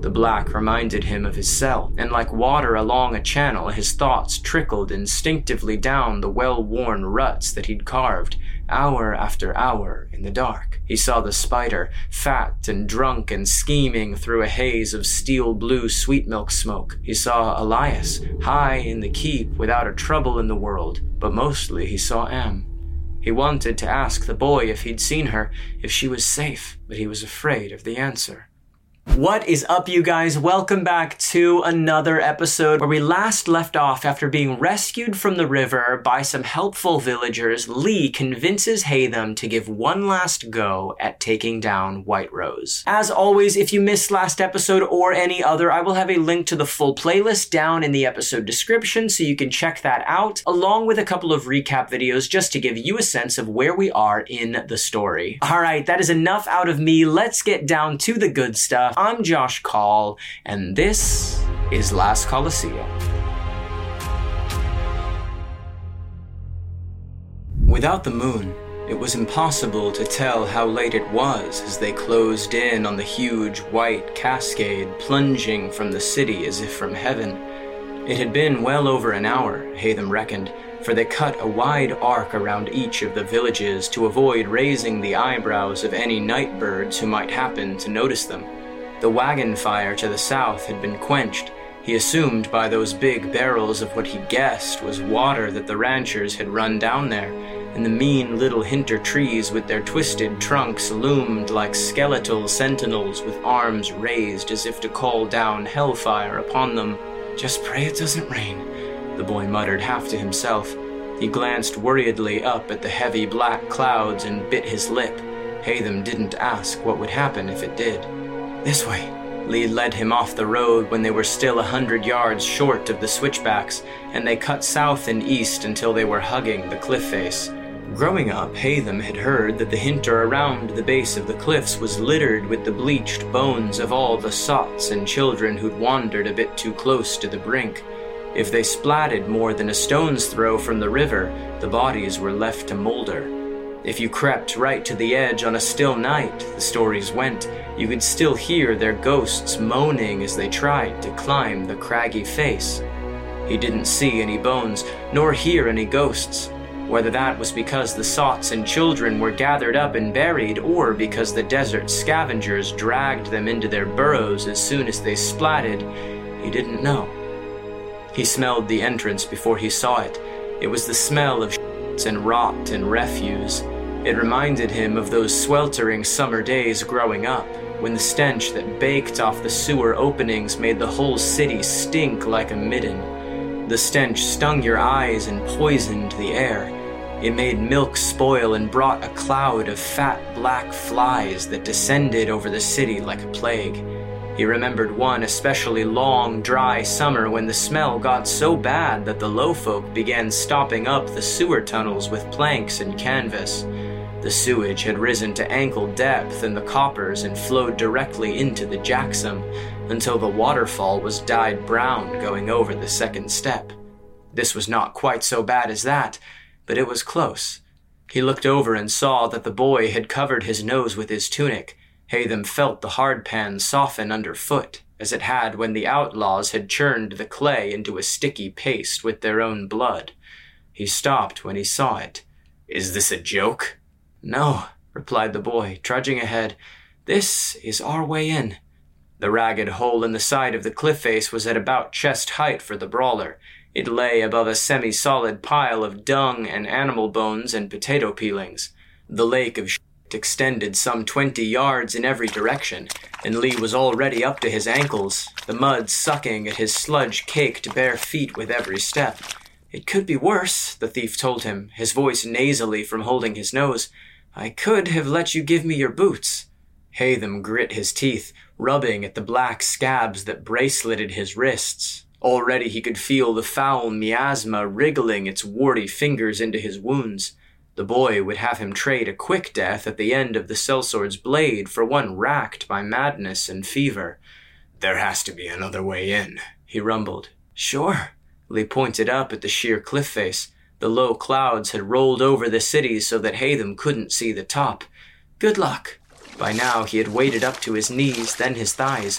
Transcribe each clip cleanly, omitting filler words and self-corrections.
The black reminded him of his cell, and like water along a channel, his thoughts trickled instinctively down the well-worn ruts that he'd carved, hour after hour in the dark. He saw the spider, fat and drunk and scheming through a haze of steel-blue sweet milk smoke. He saw Elias, high in the keep without a trouble in the world, but mostly he saw Em. He wanted to ask the boy if he'd seen her, if she was safe, but he was afraid of the answer. What is up, you guys? Welcome back to another episode where we last left off after being rescued from the river by some helpful villagers. Lee convinces Haytham to give one last go at taking down White Rose. As always, if you missed last episode or any other, I will have a link to the full playlist down in the episode description so you can check that out, along with a couple of recap videos just to give you a sense of where we are in the story. Alright, that is enough out of me. Let's get down to the good stuff. I'm Josh Call, and this is Last Coliseum. Without the moon, it was impossible to tell how late it was as they closed in on the huge white cascade plunging from the city as if from heaven. It had been well over an hour, Haytham reckoned, for they cut a wide arc around each of the villages to avoid raising the eyebrows of any night birds who might happen to notice them. The wagon fire to the south had been quenched, he assumed by those big barrels of what he guessed was water that the ranchers had run down there, and the mean little hinter trees with their twisted trunks loomed like skeletal sentinels with arms raised as if to call down hellfire upon them. "Just pray it doesn't rain," the boy muttered half to himself. He glanced worriedly up at the heavy black clouds and bit his lip. Haytham didn't ask what would happen if it did. "This way." Lee led him off the road when they were still 100 yards short of the switchbacks, and they cut south and east until they were hugging the cliff face. Growing up, Haytham had heard that the hinter around the base of the cliffs was littered with the bleached bones of all the sots and children who'd wandered a bit too close to the brink. If they splatted more than a stone's throw from the river, the bodies were left to molder. If you crept right to the edge on a still night, the stories went, you could still hear their ghosts moaning as they tried to climb the craggy face. He didn't see any bones, nor hear any ghosts. Whether that was because the sots and children were gathered up and buried, or because the desert scavengers dragged them into their burrows as soon as they splatted, he didn't know. He smelled the entrance before he saw it. It was the smell of and rot and refuse. It reminded him of those sweltering summer days growing up, when the stench that baked off the sewer openings made the whole city stink like a midden. The stench stung your eyes and poisoned the air. It made milk spoil and brought a cloud of fat black flies that descended over the city like a plague. He remembered one especially long, dry summer when the smell got so bad that the lowfolk began stopping up the sewer tunnels with planks and canvas. The sewage had risen to ankle depth in the coppers and flowed directly into the Jacksam, until the waterfall was dyed brown going over the second step. This was not quite so bad as that, but it was close. He looked over and saw that the boy had covered his nose with his tunic. Haytham felt the hardpan soften underfoot, as it had when the outlaws had churned the clay into a sticky paste with their own blood. He stopped when he saw it. "Is this a joke?" "No," replied the boy, trudging ahead. "This is our way in." The ragged hole in the side of the cliff face was at about chest height for the brawler. It lay above a semi-solid pile of dung and animal bones and potato peelings. The lake of extended some 20 yards in every direction, and Lee was already up to his ankles, the mud sucking at his sludge-caked bare feet with every step. "It could be worse," the thief told him, his voice nasally from holding his nose. "I could have let you give me your boots." Haytham grit his teeth, rubbing at the black scabs that braceleted his wrists. Already he could feel the foul miasma wriggling its warty fingers into his wounds. The boy would have him trade a quick death at the end of the sellsword's blade for one racked by madness and fever. "There has to be another way in," he rumbled. "Sure." Lee pointed up at the sheer cliff face. The low clouds had rolled over the city so that Haytham couldn't see the top. "Good luck." By now he had waded up to his knees, then his thighs.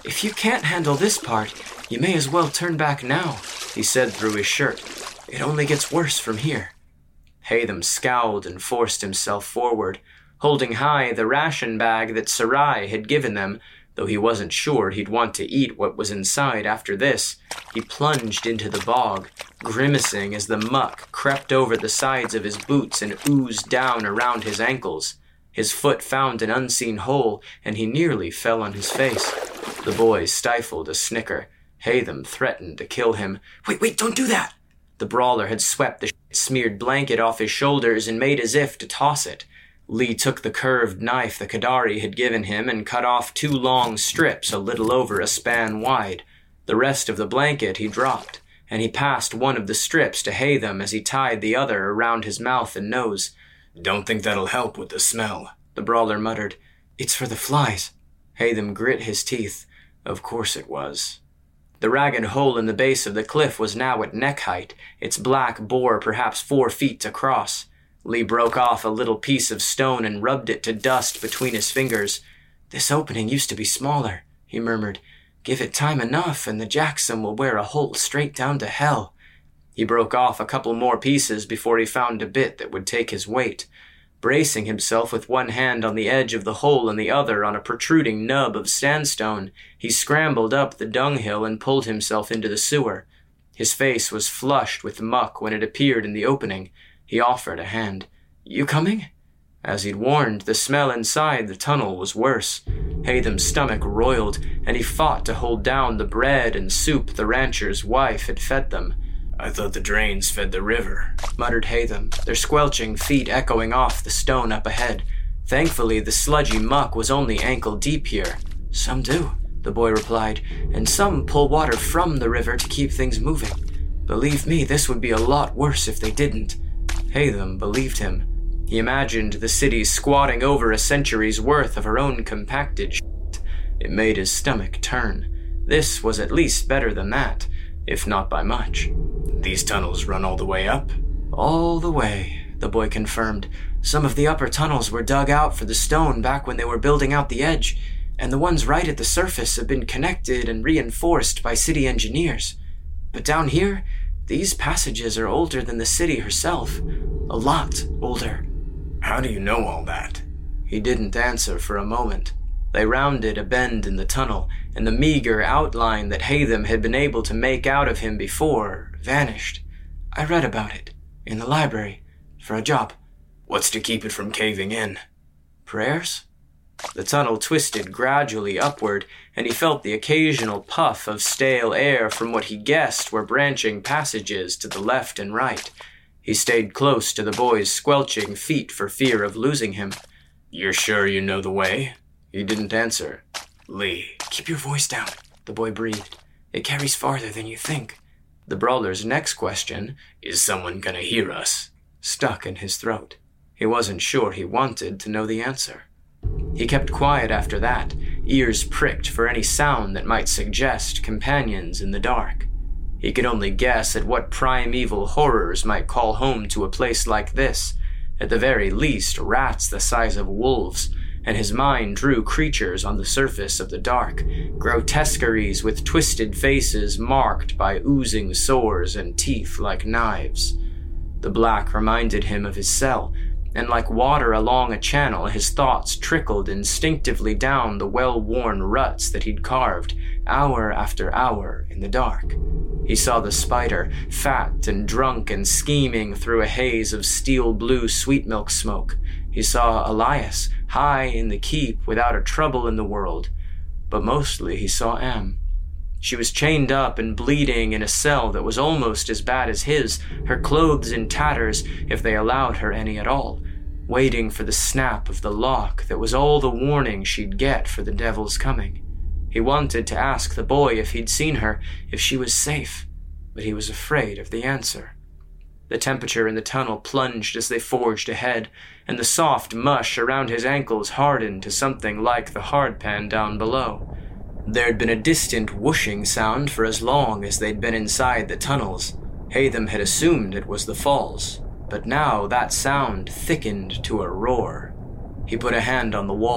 "If you can't handle this part, you may as well turn back now," he said through his shirt. "It only gets worse from here." Hatham scowled and forced himself forward, holding high the ration bag that Sarai had given them, though he wasn't sure he'd want to eat what was inside after this. He plunged into the bog, grimacing as the muck crept over the sides of his boots and oozed down around his ankles. His foot found an unseen hole, and he nearly fell on his face. The boy stifled a snicker. Hatham threatened to kill him. Wait, don't do that! The brawler had swept the smeared blanket off his shoulders and made as if to toss it. Lee took the curved knife the Qadari had given him and cut off 2 long strips a little over a span wide. The rest of the blanket he dropped, and he passed one of the strips to Hatham as he tied the other around his mouth and nose. "Don't think that'll help with the smell," the brawler muttered. "It's for the flies." Hatham grit his teeth. Of course it was. The ragged hole in the base of the cliff was now at neck height, its black bore perhaps 4 feet across. Lee broke off a little piece of stone and rubbed it to dust between his fingers. "This opening used to be smaller," he murmured. "Give it time enough and the Jackson will wear a hole straight down to hell." He broke off a couple more pieces before he found a bit that would take his weight. Bracing himself with one hand on the edge of the hole and the other on a protruding nub of sandstone, he scrambled up the dunghill and pulled himself into the sewer. His face was flushed with muck when it appeared in the opening. He offered a hand. "You coming?" As he'd warned, the smell inside the tunnel was worse. Hatham's stomach roiled, and he fought to hold down the bread and soup the rancher's wife had fed them. "I thought the drains fed the river," muttered Hatham, their squelching feet echoing off the stone up ahead. Thankfully, the sludgy muck was only ankle deep here. "Some do," the boy replied, "and some pull water from the river to keep things moving. Believe me, this would be a lot worse if they didn't." Hatham believed him. He imagined the city squatting over a century's worth of her own compacted shit. It made his stomach turn. This was at least better than that, if not by much. "These tunnels run all the way up?" "All the way," the boy confirmed. "Some of the upper tunnels were dug out for the stone back when they were building out the edge, and the ones right at the surface have been connected and reinforced by city engineers. But down here, these passages are older than the city herself. A lot older." "How do you know all that?" He didn't answer for a moment. They rounded a bend in the tunnel, and the meager outline that Hatham had been able to make out of him before vanished. "I read about it, in the library, for a job." "What's to keep it from caving in?" "Prayers?" The tunnel twisted gradually upward, and he felt the occasional puff of stale air from what he guessed were branching passages to the left and right. He stayed close to the boy's squelching feet for fear of losing him. "You're sure you know the way?" He didn't answer. "Lee." "Keep your voice down," the boy breathed. "It carries farther than you think." The brawler's next question, "Is someone gonna hear us?" stuck in his throat. He wasn't sure he wanted to know the answer. He kept quiet after that, ears pricked for any sound that might suggest companions in the dark. He could only guess at what primeval horrors might call home to a place like this. At the very least, rats the size of wolves, and his mind drew creatures on the surface of the dark, grotesqueries with twisted faces marked by oozing sores and teeth like knives. The black reminded him of his cell, and like water along a channel, his thoughts trickled instinctively down the well-worn ruts that he'd carved, hour after hour in the dark. He saw the spider, fat and drunk and scheming through a haze of steel-blue sweet milk smoke. He saw Elias, high in the keep without a trouble in the world. But mostly he saw Am. She was chained up and bleeding in a cell that was almost as bad as his, her clothes in tatters, if they allowed her any at all, waiting for the snap of the lock that was all the warning she'd get for the devil's coming. He wanted to ask the boy if he'd seen her, if she was safe, but he was afraid of the answer. The temperature in the tunnel plunged as they forged ahead, and the soft mush around his ankles hardened to something like the hardpan down below. There'd been a distant whooshing sound for as long as they'd been inside the tunnels. Hatham had assumed it was the falls, but now that sound thickened to a roar. He put a hand on the wall.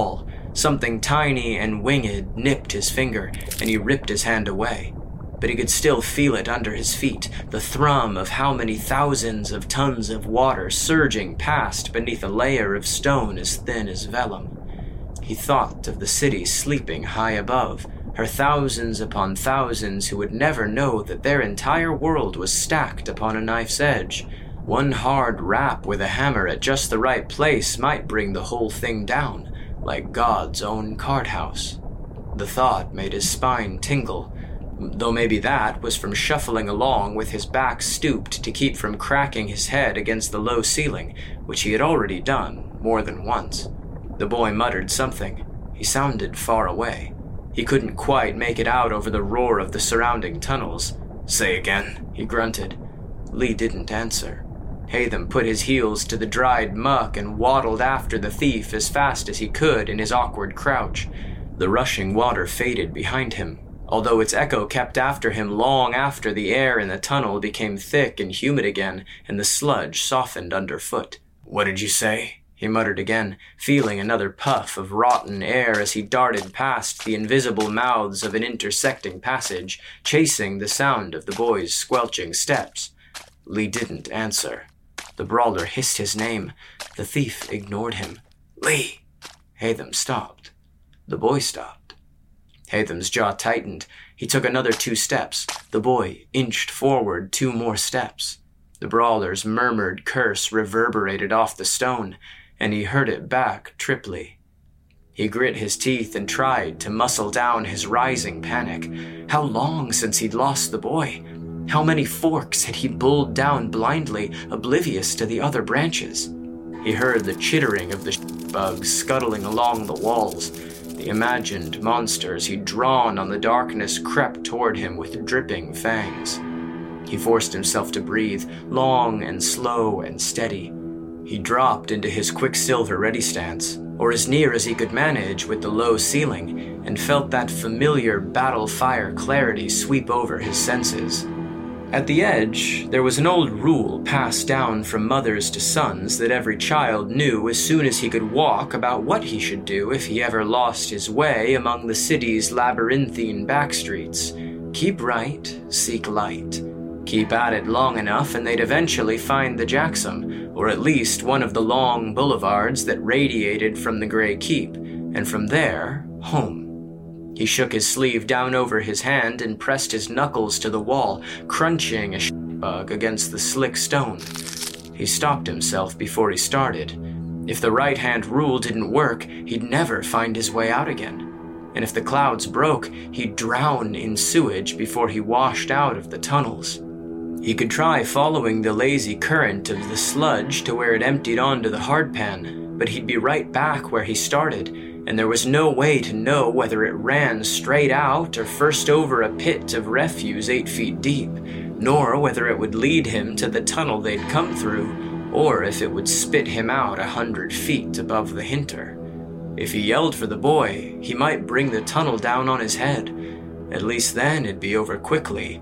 Something tiny and winged nipped his finger, and he ripped his hand away. But he could still feel it under his feet, the thrum of how many thousands of tons of water surging past beneath a layer of stone as thin as vellum. He thought of the city sleeping high above, her thousands upon thousands who would never know that their entire world was stacked upon a knife's edge. One hard rap with a hammer at just the right place might bring the whole thing down, like God's own card house. The thought made his spine tingle, though maybe that was from shuffling along with his back stooped to keep from cracking his head against the low ceiling, which he had already done more than once. The boy muttered something. He sounded far away. He couldn't quite make it out over the roar of the surrounding tunnels. "Say again," he grunted. Lee didn't answer. Hatham put his heels to the dried muck and waddled after the thief as fast as he could in his awkward crouch. The rushing water faded behind him, although its echo kept after him long after the air in the tunnel became thick and humid again and the sludge softened underfoot. "What did you say?" he muttered again, feeling another puff of rotten air as he darted past the invisible mouths of an intersecting passage, chasing the sound of the boy's squelching steps. Lee didn't answer. The brawler hissed his name. The thief ignored him. "Lee!" Hatham stopped. The boy stopped. Hatham's jaw tightened. He took another 2 steps. The boy inched forward 2 more steps. The brawler's murmured curse reverberated off the stone, and he heard it back triply. He grit his teeth and tried to muscle down his rising panic. How long since he'd lost the boy? How many forks had he bulled down blindly, oblivious to the other branches? He heard the chittering of the bugs scuttling along the walls. The imagined monsters he'd drawn on the darkness crept toward him with dripping fangs. He forced himself to breathe, long and slow and steady. He dropped into his quicksilver ready stance, or as near as he could manage with the low ceiling, and felt that familiar battle fire clarity sweep over his senses. At the edge, there was an old rule passed down from mothers to sons that every child knew as soon as he could walk about what he should do if he ever lost his way among the city's labyrinthine backstreets. Keep right, seek light. Keep at it long enough and they'd eventually find the Jacksum, or at least one of the long boulevards that radiated from the Grey Keep, and from there, home. He shook his sleeve down over his hand and pressed his knuckles to the wall, crunching a bug against the slick stone. He stopped himself before he started. If the right-hand rule didn't work, he'd never find his way out again. And if the clouds broke, he'd drown in sewage before he washed out of the tunnels. He could try following the lazy current of the sludge to where it emptied onto the hardpan, but he'd be right back where he started, and there was no way to know whether it ran straight out or first over a pit of refuse 8 feet deep, nor whether it would lead him to the tunnel they'd come through, or if it would spit him out 100 feet above the Hinter. If he yelled for the boy, he might bring the tunnel down on his head. At least then it'd be over quickly.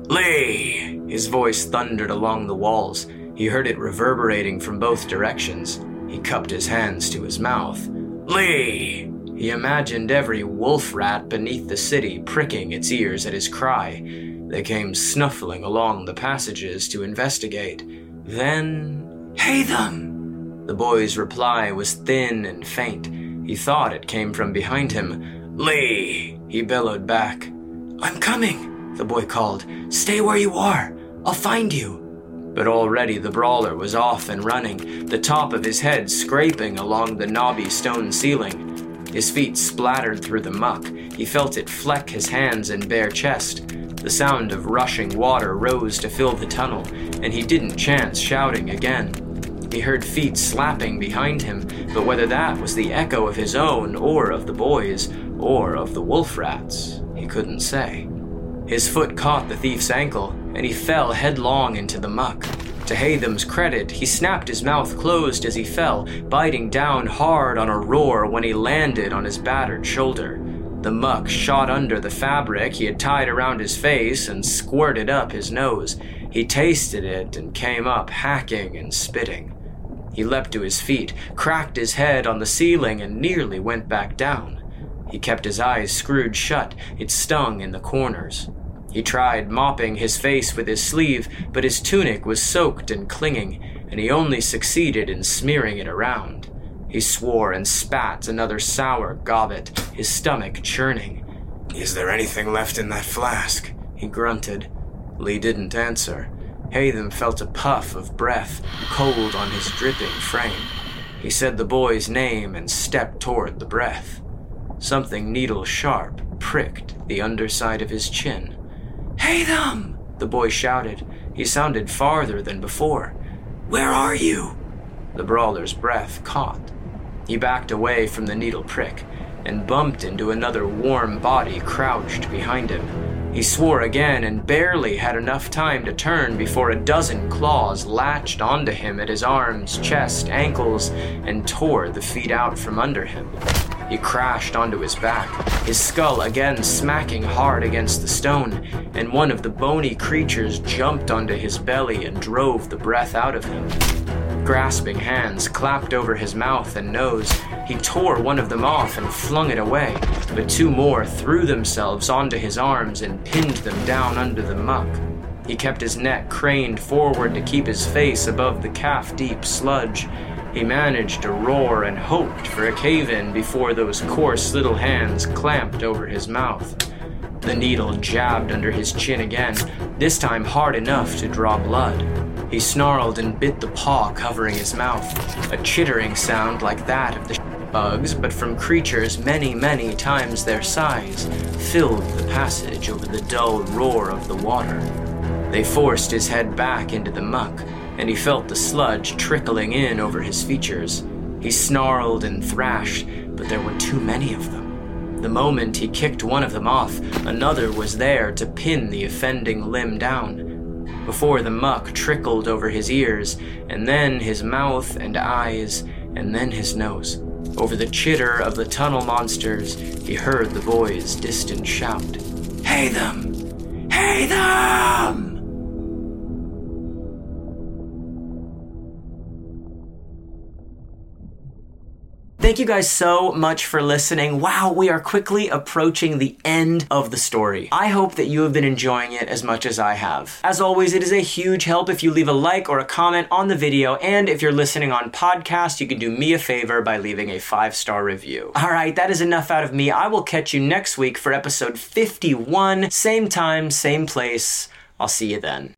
"Lee!" His voice thundered along the walls. He heard it reverberating from both directions. He cupped his hands to his mouth. "Lee!" He imagined every wolf rat beneath the city pricking its ears at his cry. They came snuffling along the passages to investigate. Then, "Hatham!" The boy's reply was thin and faint. He thought it came from behind him. "Lee!" He bellowed back. "I'm coming!" the boy called. "Stay where you are. I'll find you." But already the brawler was off and running, the top of his head scraping along the knobby stone ceiling. His feet splattered through the muck. He felt it fleck his hands and bare chest. The sound of rushing water rose to fill the tunnel, and he didn't chance shouting again. He heard feet slapping behind him, but whether that was the echo of his own, or of the boys, or of the wolf rats, he couldn't say. His foot caught the thief's ankle, and he fell headlong into the muck. To Hatham's credit, he snapped his mouth closed as he fell, biting down hard on a roar when he landed on his battered shoulder. The muck shot under the fabric he had tied around his face and squirted up his nose. He tasted it and came up hacking and spitting. He leapt to his feet, cracked his head on the ceiling, and nearly went back down. He kept his eyes screwed shut. It stung in the corners. He tried mopping his face with his sleeve, but his tunic was soaked and clinging, and he only succeeded in smearing it around. He swore and spat another sour gobbet, his stomach churning. "Is there anything left in that flask?" he grunted. Lee didn't answer. Hatham felt a puff of breath, cold on his dripping frame. He said the boy's name and stepped toward the breath. Something needle-sharp pricked the underside of his chin. "Hatham!" the boy shouted. He sounded farther than before. "Where are you?" The brawler's breath caught. He backed away from the needle prick and bumped into another warm body crouched behind him. He swore again and barely had enough time to turn before a dozen claws latched onto him at his arms, chest, ankles, and tore the feet out from under him. He crashed onto his back, his skull again smacking hard against the stone, and one of the bony creatures jumped onto his belly and drove the breath out of him. Grasping hands clapped over his mouth and nose. He tore one of them off and flung it away, but two more threw themselves onto his arms and pinned them down under the muck. He kept his neck craned forward to keep his face above the calf-deep sludge. He managed to roar and hoped for a cave-in before those coarse little hands clamped over his mouth. The needle jabbed under his chin again, this time hard enough to draw blood. He snarled and bit the paw covering his mouth, a chittering sound like that of the bugs, but from creatures many, many times their size, filled the passage over the dull roar of the water. They forced his head back into the muck, and he felt the sludge trickling in over his features. He snarled and thrashed, but there were too many of them. The moment he kicked one of them off, another was there to pin the offending limb down. Before the muck trickled over his ears, and then his mouth and eyes, and then his nose. Over the chitter of the tunnel monsters, he heard the boy's distant shout. "Hatham! Hatham!" Thank you guys so much for listening. Wow, we are quickly approaching the end of the story. I hope that you have been enjoying it as much as I have. As always, it is a huge help if you leave a like or a comment on the video, and if you're listening on podcast, you can do me a favor by leaving a 5-star review. All right, that is enough out of me. I will catch you next week for episode 51. Same time, same place. I'll see you then.